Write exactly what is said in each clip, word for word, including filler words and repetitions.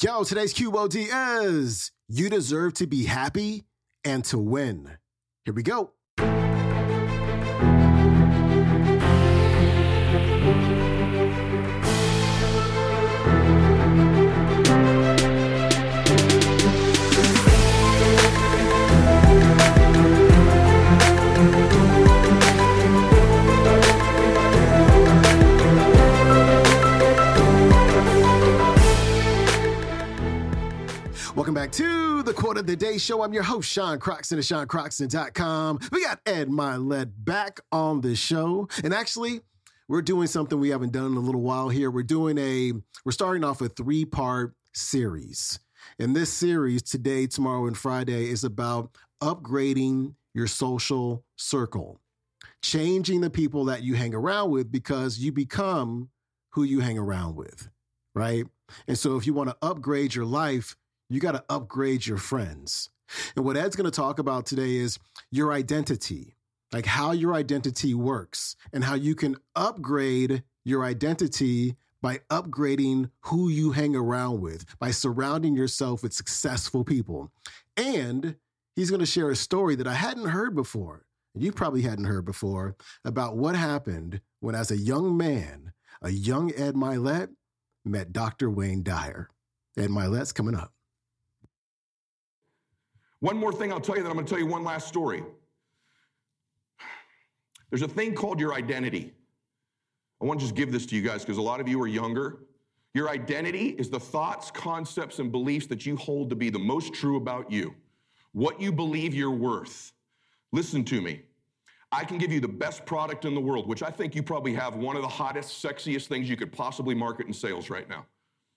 Yo, today's Q O D is you deserve to be happy and to win. Here we go. Welcome back to the Quote of the Day Show. I'm your host, Sean Croxton of Sean Croxton dot com. We got Ed Mylett back on the show. And actually, we're doing something we haven't done in a little while here. We're doing a, we're starting off a three-part series. And this series, today, tomorrow, and Friday, is about upgrading your social circle. Changing the people that you hang around with because you become who you hang around with, right? And so if you want to upgrade your life, you got to upgrade your friends. And what Ed's going to talk about today is your identity, like how your identity works and how you can upgrade your identity by upgrading who you hang around with, by surrounding yourself with successful people. And he's going to share a story that I hadn't heard before, and you probably hadn't heard before, about what happened when, as a young man, a young Ed Mylett met Doctor Wayne Dyer. Ed Mylett's coming up. One more thing I'll tell you, then I'm going to tell you one last story. There's a thing called your identity. I want to just give this to you guys because a lot of you are younger. Your identity is the thoughts, concepts, and beliefs that you hold to be the most true about you. What you believe you're worth. Listen to me. I can give you the best product in the world, which I think you probably have one of the hottest, sexiest things you could possibly market in sales right now.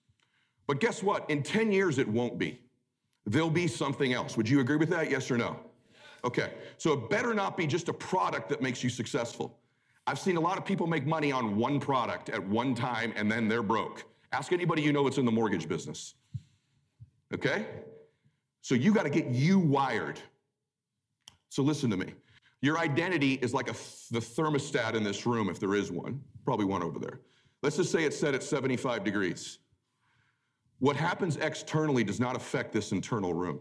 But guess what? In ten years, it won't be. There'll be something else. Would you agree with that? Yes or no? Okay. So it better not be just a product that makes you successful. I've seen a lot of people make money on one product at one time and then they're broke. Ask anybody you know that's in the mortgage business. Okay? So you got to get you wired. So listen to me. Your identity is like a th- the thermostat in this room, if there is one. Probably one over there. Let's just say it's set at seventy-five degrees. What happens externally does not affect this internal room.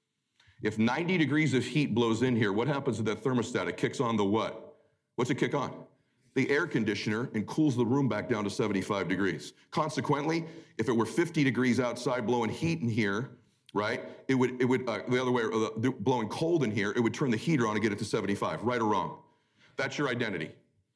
If ninety degrees of heat blows in here, what happens to that thermostat? It kicks on the what? What's it kick on? The air conditioner, and cools the room back down to seventy-five degrees. Consequently, if it were fifty degrees outside blowing heat in here, right, it would, it would uh, the other way, uh, blowing cold in here, it would turn the heater on and get it to seventy-five, right or wrong? That's your identity.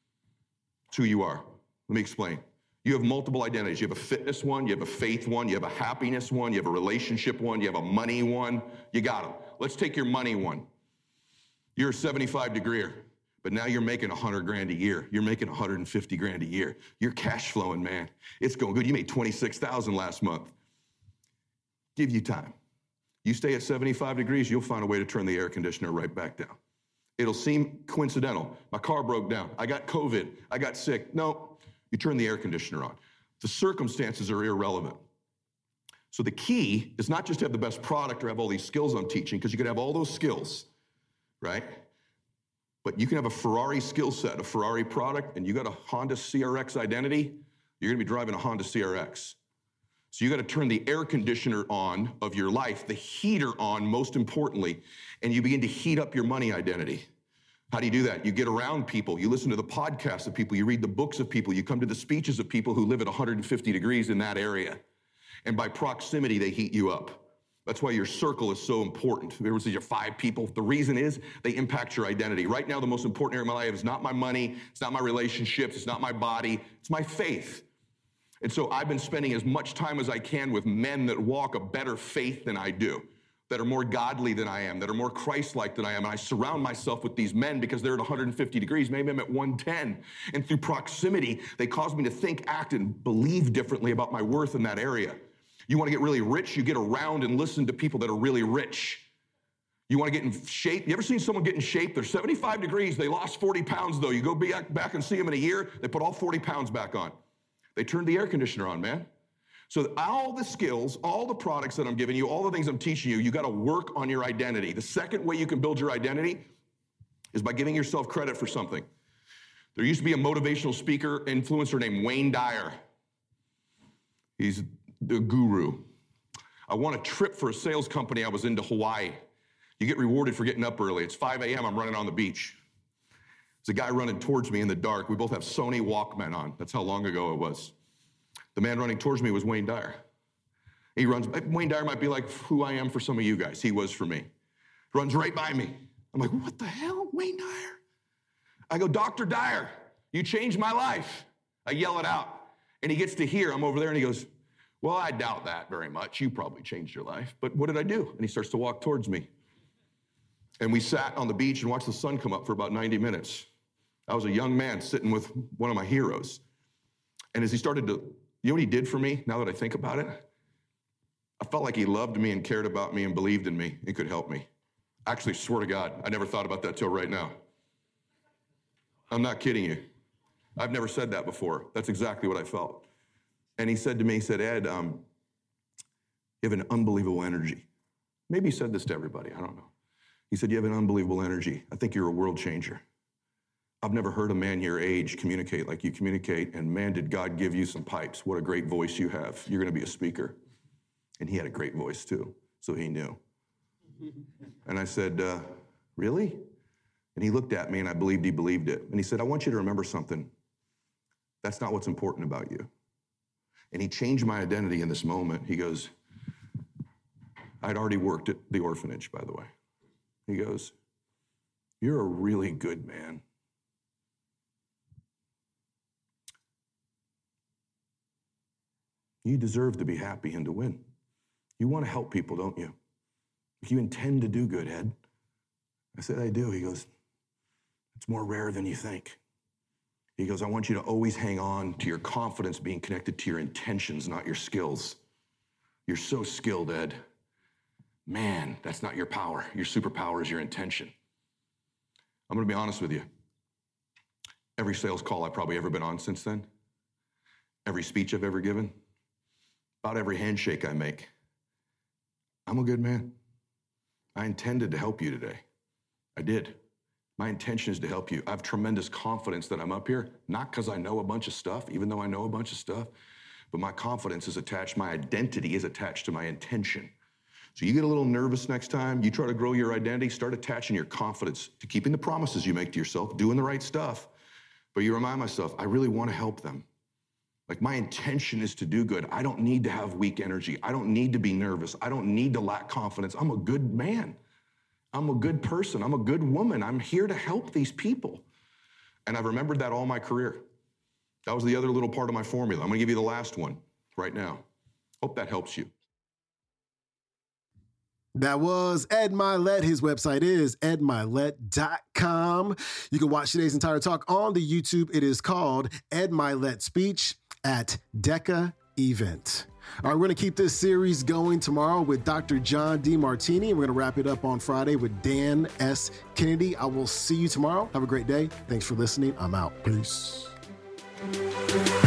It's who you are. Let me explain. You have multiple identities. You have a fitness one, you have a faith one, you have a happiness one, you have a relationship one, you have a money one. You got them. Let's take your money one. You're a seventy-five degreer, but now you're making one hundred grand a year. You're making one hundred fifty grand a year. You're cash flowing, man. It's going good. You made twenty-six thousand last month. Give you time. You stay at seventy-five degrees, you'll find a way to turn the air conditioner right back down. It'll seem coincidental. My car broke down. I got COVID. I got sick. No. You turn the air conditioner on. The circumstances are irrelevant. So the key is not just to have the best product or have all these skills I'm teaching, because you could have all those skills, right? But you can have a Ferrari skill set, a Ferrari product, and you got a Honda C R X identity, you're gonna be driving a Honda C R X. So you gotta turn the air conditioner on of your life, the heater on, most importantly, and you begin to heat up your money identity. How do you do that? You get around people, you listen to the podcasts of people, you read the books of people, you come to the speeches of people who live at one hundred fifty degrees in that area. And by proximity, they heat you up. That's why your circle is so important. Everyone says you're five people. The reason is they impact your identity. Right now, the most important area of my life is not my money, it's not my relationships, it's not my body, it's my faith. And so I've been spending as much time as I can with men that walk a better faith than I do, that are more godly than I am, that are more Christ-like than I am. And I surround myself with these men because they're at one hundred fifty degrees, maybe I'm at one ten. And through proximity, they cause me to think, act, and believe differently about my worth in that area. You want to get really rich, you get around and listen to people that are really rich. You want to get in shape? You ever seen someone get in shape? They're seventy-five degrees, they lost forty pounds though. You go back and see them in a year, they put all forty pounds back on. They turned the air conditioner on, man. So all the skills, all the products that I'm giving you, all the things I'm teaching you, you got to work on your identity. The second way you can build your identity is by giving yourself credit for something. There used to be a motivational speaker, influencer named Wayne Dyer. He's the guru. I won a trip for a sales company. I was into Hawaii. You get rewarded for getting up early. It's five a.m. I'm running on the beach. There's a guy running towards me in the dark. We both have Sony Walkman on. That's how long ago it was. The man running towards me was Wayne Dyer. He runs, Wayne Dyer might be like who I am for some of you guys. He was for me. Runs right by me. I'm like, what the hell, Wayne Dyer? I go, Doctor Dyer, you changed my life. I yell it out. And he gets to hear, I'm over there, and he goes, well, I doubt that very much. You probably changed your life. But what did I do? And he starts to walk towards me. And we sat on the beach and watched the sun come up for about ninety minutes. I was a young man sitting with one of my heroes. And as he started to, you know what he did for me, now that I think about it? I felt like he loved me and cared about me and believed in me and could help me. Actually, swear to God, I never thought about that till right now. I'm not kidding you. I've never said that before. That's exactly what I felt. And he said to me, he said, Ed, um, you have an unbelievable energy. Maybe he said this to everybody, I don't know. He said, you have an unbelievable energy. I think you're a world changer. I've never heard a man your age communicate like you communicate, and man, did God give you some pipes. What a great voice you have. You're gonna be a speaker. And he had a great voice too, so he knew. And I said, uh, really? And he looked at me and I believed he believed it. And he said, I want you to remember something. That's not what's important about you. And he changed my identity in this moment. He goes, I'd already worked at the orphanage, by the way. He goes, you're a really good man. You deserve to be happy and to win. You want to help people, don't you? You intend to do good, Ed. I said, I do. He goes, it's more rare than you think. He goes, I want you to always hang on to your confidence being connected to your intentions, not your skills. You're so skilled, Ed. Man, that's not your power. Your superpower is your intention. I'm going to be honest with you. Every sales call I've probably ever been on since then, every speech I've ever given, about every handshake I make, I'm a good man. I intended to help you today. I did. My intention is to help you. I have tremendous confidence that I'm up here, not because I know a bunch of stuff, even though I know a bunch of stuff, but my confidence is attached, my identity is attached to my intention. So you get a little nervous next time, you try to grow your identity, start attaching your confidence to keeping the promises you make to yourself, doing the right stuff. But you remind myself, I really want to help them. Like, my intention is to do good. I don't need to have weak energy. I don't need to be nervous. I don't need to lack confidence. I'm a good man. I'm a good person. I'm a good woman. I'm here to help these people. And I've remembered that all my career. That was the other little part of my formula. I'm going to give you the last one right now. Hope that helps you. That was Ed Mylett. His website is ed mylett dot com. You can watch today's entire talk on the YouTube. It is called Ed Mylett Speech at Decca Event. All right, we're going to keep this series going tomorrow with Doctor John Demartini. We're going to wrap it up on Friday with Dan S. Kennedy. I will see you tomorrow. Have a great day. Thanks for listening. I'm out. Peace.